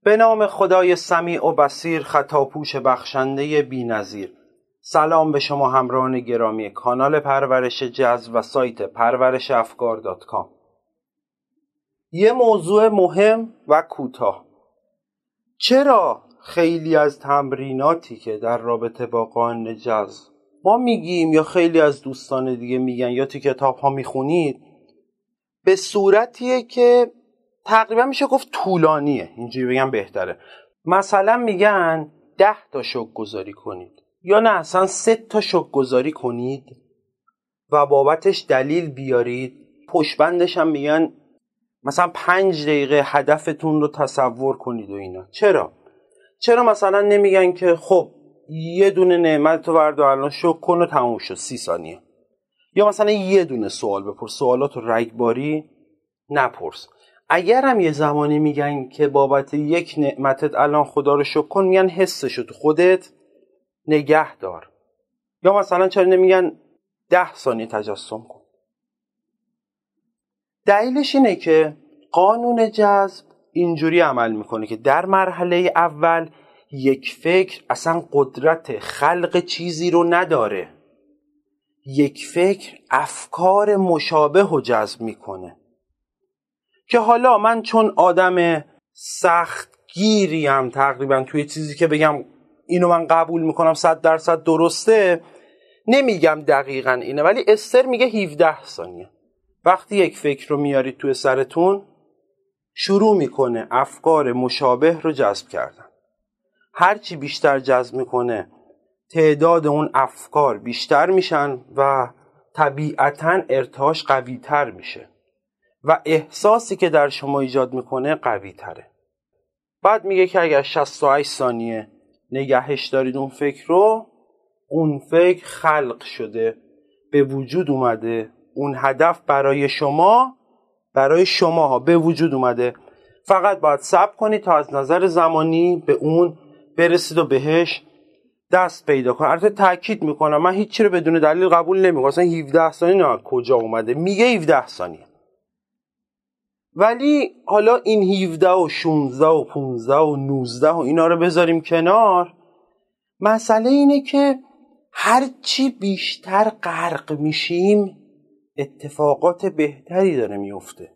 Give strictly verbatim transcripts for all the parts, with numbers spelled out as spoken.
به نام خدای سمیع و بصیر، خطاپوش بخشنده بی‌نظیر. سلام به شما همراهان گرامی کانال پرورش جذب و سایت پرورش افکار دات کام. یه موضوع مهم و کوتاه. چرا خیلی از تمریناتی که در رابطه با قانون جذب ما میگیم یا خیلی از دوستان دیگه میگن یا تو کتاب ها میخونید به صورتیه که تقریبا میشه گفت طولانیه، اینجوری بگم بهتره. مثلا میگن ده تا شوک گذاری کنید یا نه اصلا سه تا شوک گذاری کنید و بابتش دلیل بیارید. پشتبندش هم میگن مثلا پنج دقیقه هدفتون رو تصور کنید و اینا. چرا؟ چرا مثلا نمیگن که خب یه دونه نعمت رو بردار الان شوک کن و تموم شد سی ثانیه، یا مثلا یه دونه سوال بپرس، سوالات رو رگباری نپرس. اگر هم یه زمانی میگن که بابت یک نعمتت الان خدا رو شکر کن، میگن حسشو تو خودت نگه دار. یا مثلا چرا نمیگن ده ثانیه تجسم کن؟ دلیلش اینه که قانون جذب اینجوری عمل میکنه که در مرحله اول یک فکر اصلا قدرت خلق چیزی رو نداره. یک فکر افکار مشابه رو جذب میکنه که حالا من چون آدم سخت گیریم تقریبا توی چیزی که بگم اینو من قبول میکنم صد درصد درسته، نمیگم دقیقا اینه، ولی استر میگه هفده ثانیه. وقتی یک فکر رو میارید توی سرتون شروع میکنه افکار مشابه رو جذب کردن. هرچی بیشتر جذب میکنه تعداد اون افکار بیشتر میشن و طبیعتاً ارتعاش قوی تر میشه و احساسی که در شما ایجاد میکنه قوی تره. بعد میگه که اگر شصت و هشت ثانیه نگهش دارید اون فکر رو، اون فکر خلق شده، به وجود اومده، اون هدف برای شما برای شماها به وجود اومده. فقط باید صبر کنید تا از نظر زمانی به اون برسید و بهش دست پیدا کنید. البته تاکید میکنم من هیچی رو بدون دلیل قبول نمیکنم. اصلا هفده ثانیه نه کجا اومده، میگه هفده ثانیه. ولی حالا این هفده و شانزده و پانزده و نوزده و اینا رو بذاریم کنار. مسئله اینه که هرچی بیشتر غرق میشیم اتفاقات بهتری داره میفته.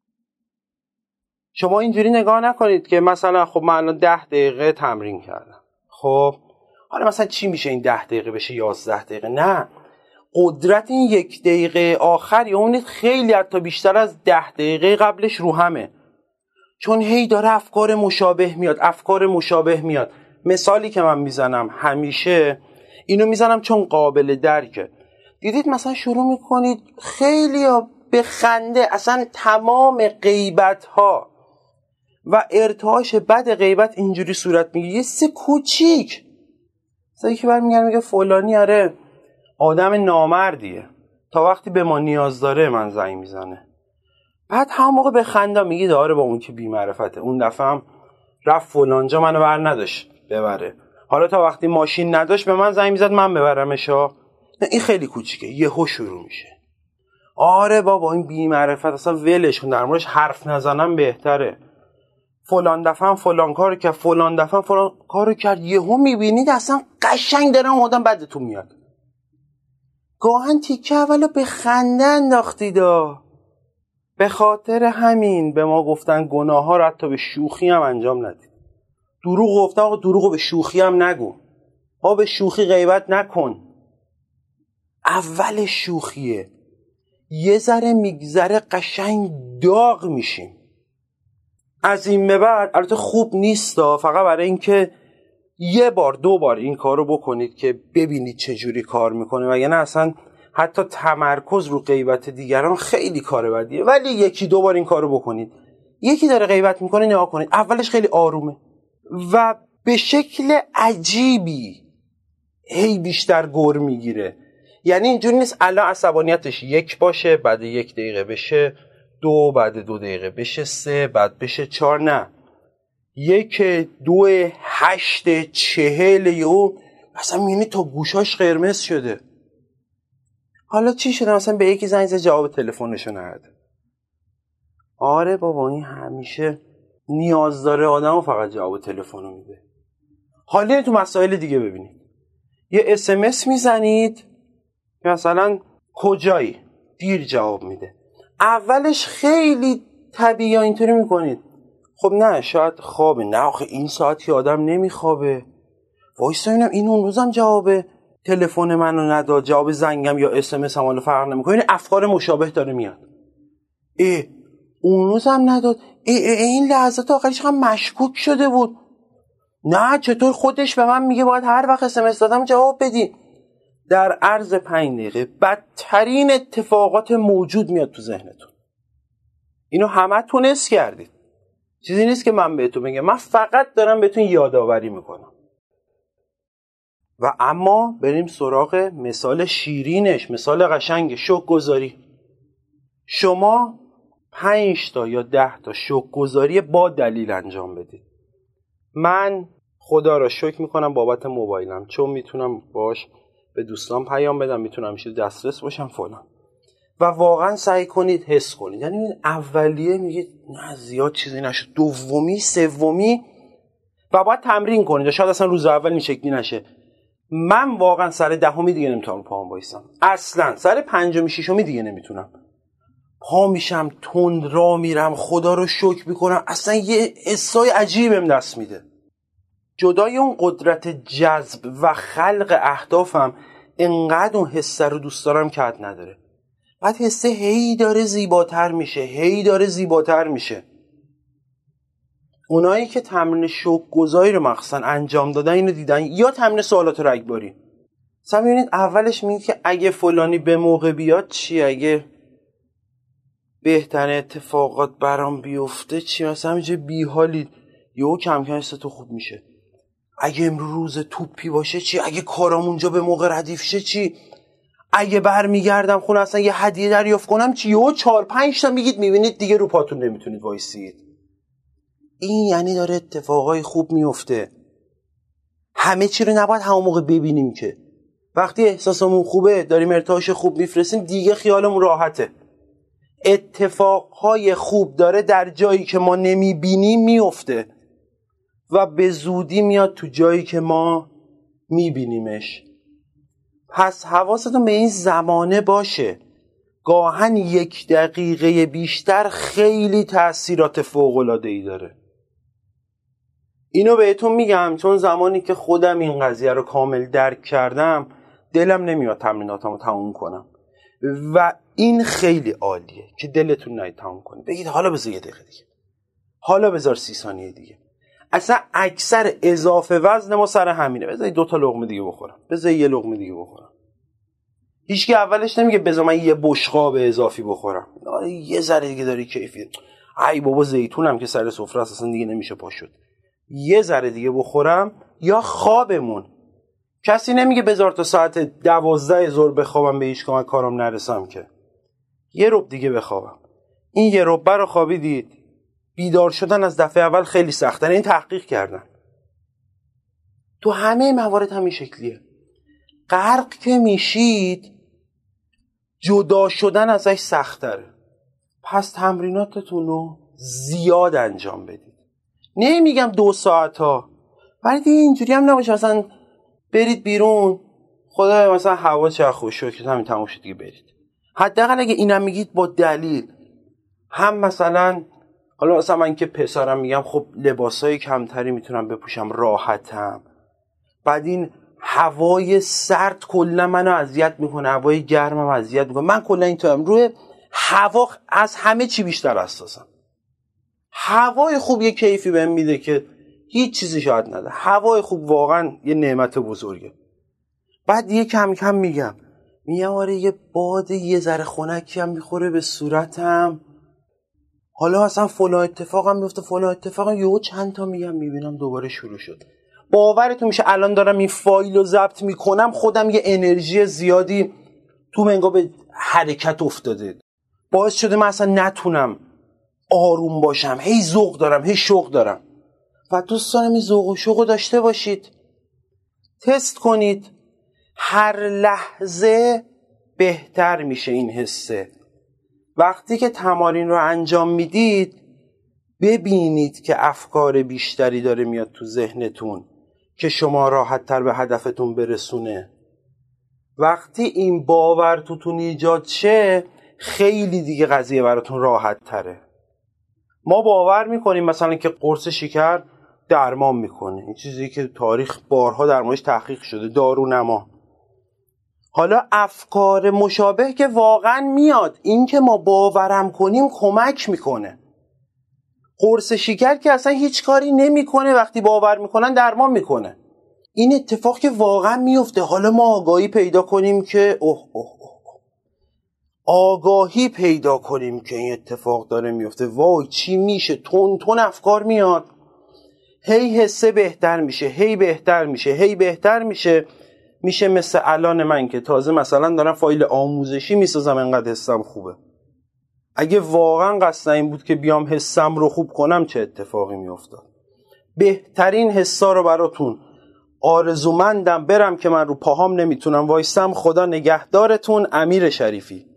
شما اینجوری نگاه نکنید که مثلا خب من الان ده دقیقه تمرین کردم، خب حالا مثلا چی میشه این ده دقیقه بشه یازده دقیقه؟ نه، قدرت این یک دقیقه آخر یا اونید خیلی حتی بیشتر از ده دقیقه قبلش رو همه، چون هی داره افکار مشابه میاد افکار مشابه میاد. مثالی که من میزنم همیشه اینو میزنم چون قابل درکه. دیدید مثلا شروع میکنید خیلی ها به خنده، اصلا تمام غیبت ها و ارتعاش بد غیبت اینجوری صورت میگیره. یه سه کوچیک مثلا یکی برمیگرد میگه فلانی آره آدم نامردیه، تا وقتی به ما نیاز داره من زنگ میزنه. بعد همون موقع به خنده میگی داره با اون که بی معرفته، اون دفعه هم رفت فلانجا منو بر نداشت ببره، حالا تا وقتی ماشین نداشت به من زنگ میزد من ببرمش. ها نه این خیلی کوچیکه، یهو شروع میشه آره بابا این بی معرفت اصلا ولش کن، در موردش حرف نزنم بهتره، فلان دفعه فلان کارو کرد فلان دفعه فلان کارو کرد. یهو میبینید اصلا قشنگ داره اون آدم بدتون میاد. گاهن تیکه اولو به خنده انداختید. به خاطر همین به ما گفتن گناه ها رو حتی به شوخی هم انجام ندید. دروغ گفتن آقا دروغو به شوخی هم نگو، ها به شوخی غیبت نکن. اول شوخیه، یه ذره میگذره قشنگ داغ میشیم. از این به بعد البته خوب نیست، فقط برای اینکه یه بار دو بار این کارو بکنید که ببینید چه جوری کار میکنه، وگرنه اصلا حتی تمرکز رو غیبت دیگران خیلی کار بدیه. ولی یکی دو بار این کارو بکنید، یکی داره غیبت میکنه نگاه کنید، اولش خیلی آرومه و به شکل عجیبی هی بیشتر گر میگیره. یعنی اینجوری نیست الان عصبانیتش یک باشه بعد یک دقیقه بشه دو، بعد دو دقیقه بشه سه، بعد بشه چهار. نه، یک دو هشت چهل یو اصلا میبینی تا گوشاش قرمز شده. حالا چی شده؟ مثلا به یکی زنگ زد جواب تلفنشو نداده. آره بابا این همیشه نیاز داره آدمو فقط جواب تلفن رو میده. حالا تو مسائل دیگه ببینید، یه اس ام اس میزنید مثلا کجایی، دیر جواب میده. اولش خیلی طبیعی اینطوری میکنید، خب نه شاید خوابه، نه آخه این ساعتی آدم نمیخوابه، وایسا ببینم این اون روزم جواب تلفن منو نداد، جواب زنگم یا اس ام اس هم فرق نمیکنه. این افکار مشابه داره میاد، ای اون روزم نداد، ای, ای, ای این لحظات آخرش هم مشکوک شده بود، نه چطور خودش به من میگه باید هر وقت اس ام اس دادم جواب بدی. در عرض پنج دقیقه بدترین اتفاقات موجود میاد تو ذهنتون. اینو همه تون حس کردید، چیزی نیست که من بهتون بگم، من فقط دارم بهتون یادآوری میکنم. و اما بریم سراغ مثال شیرینش، مثال قشنگ شوک‌گذاری. شما پنج تا یا ده تا شوک‌گذاری با دلیل انجام بدید. من خدا را شکر میکنم بابت موبایلم، چون میتونم باش به دوستان پیام بدم، میتونم میشه دسترس باشم فلان. و واقعا سعی کنید حس کنید، یعنی اولیه میگید نه زیاد چیزی نشه، دومی سومی و باید تمرین کنید، شاید اصلا روز اول این شکلی نشه. من واقعا سر دهمی دیگه نمیتونم پام وایسم، اصلا سر پنجمی ششمی دیگه نمیتونم، پا میشم تند راه میرم، خدا رو شکر میکنم، اصلا یه حسای عجیبم دست میده. جدای اون قدرت جذب و خلق اهدافم انقدر اون حس رو دوست دارم که حد نداره. بعد حسه هی داره زیباتر میشه، هی داره زیباتر میشه. اونایی که تمرین شوک‌گذاری رو مخصوصا انجام دادن اینو دیدن، یا تمرین سوالات رگباری. مثلا ببینید اولش میگه که اگه فلانی به موقع بیاد چی، اگه بهترین اتفاقات برام بیفته چی، مثلا اینجا بیحالید یهو کم کم حس تو خوب میشه. اگه امروز توپی باشه چی، اگه کارام اونجا به موقع ردیف شه چی، اگه برمیگردم خونه اصلا یه هدیه دریافت کنم چی. یهو چهار پنج تا میگید، میبینید دیگه رو پاتون نمیتونید وایسید. این یعنی داره اتفاقای خوب میفته. همه چی رو نباید همون موقع ببینیم که وقتی احساسمون خوبه داریم ارتعاش خوب میفرستیم دیگه خیالمون راحته. اتفاقهای خوب داره در جایی که ما نمیبینیم میفته و به زودی میاد تو جایی که ما میبینیمش. پس حواستون به این زمانه باشه، گاهن یک دقیقه بیشتر خیلی تأثیرات فوق‌العاده‌ای داره. اینو بهتون میگم چون زمانی که خودم این قضیه رو کامل درک کردم دلم نمیاد تمریناتمو تموم کنم و این خیلی عالیه که دلتون نید تموم کنید، بگید حالا بذار یه دقیقه دیگه، حالا بذار سی ثانیه دیگه. اصلا اکثر اضافه وزن ما سر همینه، بذار دو تا لقمه دیگه بخورم، بذار یه لقمه دیگه بخورم. هیچکی اولش نمیگه بذار من یه بشقاب اضافی بخورم، آره یه ذره دیگه داری کیفیت، ای بابا زیتونم که سر سفره است اصلا دیگه نمیشه پا شد، یه ذره دیگه بخورم. یا خوابمون، کسی نمیگه بذار تا ساعت دوازده ظهر بخوابم به هیچ کار کارم نرسم، که یه ربع دیگه بخوابم. این یه ربع رو خوابیدید، بیدار شدن از دفعه اول خیلی سخت‌تره. این تحقیق کردن تو همه موارد همین شکلیه. غرق که میشید جدا شدن ازش سخت‌تره. پس تمریناتتون رو زیاد انجام بدید. نمیگم دو ساعت ها، ولی دیگه اینجوری هم نباشه مثلا برید بیرون خدا مثلا هوا چه خوش شد که همین تموم شد دیگه برید. حداقل اگه اینم میگید با دلیل، هم مثلا حالا مثلا من که پسرم میگم خب لباسای کمتری میتونم بپوشم راحتم، بعد این هوای سرد کلا منو اذیت میکنه، هوای گرمم اذیت میکنه. من کلا اینطورم، روی هوا از همه چی بیشتر حساسم. هوای خوب یه کیفی بهم میده که هیچ چیزی شاید نده. هوای خوب واقعا یه نعمت بزرگه. بعد یه کم کم میگم میگم آره یه باد یه ذره خنکی هم میخوره به صورتم، حالا اصلا فلان اتفاقم میفته فلان اتفاقم، یهو چند تا میگم میبینم دوباره شروع شد. باورتون میشه الان دارم این فایل رو ضبط میکنم خودم یه انرژی زیادی تو منگاه به حرکت افتاده، باعث شده من اصلا نتونم آروم باشم، هی ذوق دارم هی شوق دارم. و دوست دارم این ذوق و شوق داشته باشید. تست کنید، هر لحظه بهتر میشه این حسه. وقتی که تمارین رو انجام میدید ببینید که افکار بیشتری داره میاد تو ذهنتون که شما راحت تر به هدفتون برسونه. وقتی این باور توتون ایجاد شه خیلی دیگه قضیه براتون راحت تره. ما باور میکنیم مثلا که قرص شکر درمان میکنه، این چیزی که تاریخ بارها در موردش تحقیق شده، دارونما. حالا افکار مشابه که واقعا میاد، این که ما باورم کنیم کمک میکنه. قرص شکر که اصلا هیچ کاری نمیکنه، وقتی باور میکنن درمان میکنه. این اتفاق که واقعا میفته. حالا ما آگاهی پیدا کنیم که اوه اوه اوه آگاهی پیدا کنیم که این اتفاق داره میفته. وای چی میشه؟ تون تون افکار میاد، هی حسه بهتر میشه، هی بهتر میشه، هی بهتر میشه. میشه مثل الان من که تازه مثلا دارم فایل آموزشی میسازم، انقدر حسم خوبه. اگه واقعا قصد این بود که بیام حسم رو خوب کنم چه اتفاقی میافتاد؟ بهترین حسا رو براتون آرزومندم برم که من رو پاهام نمیتونم وایسم. خدا نگهدارتون. امیر شریفی.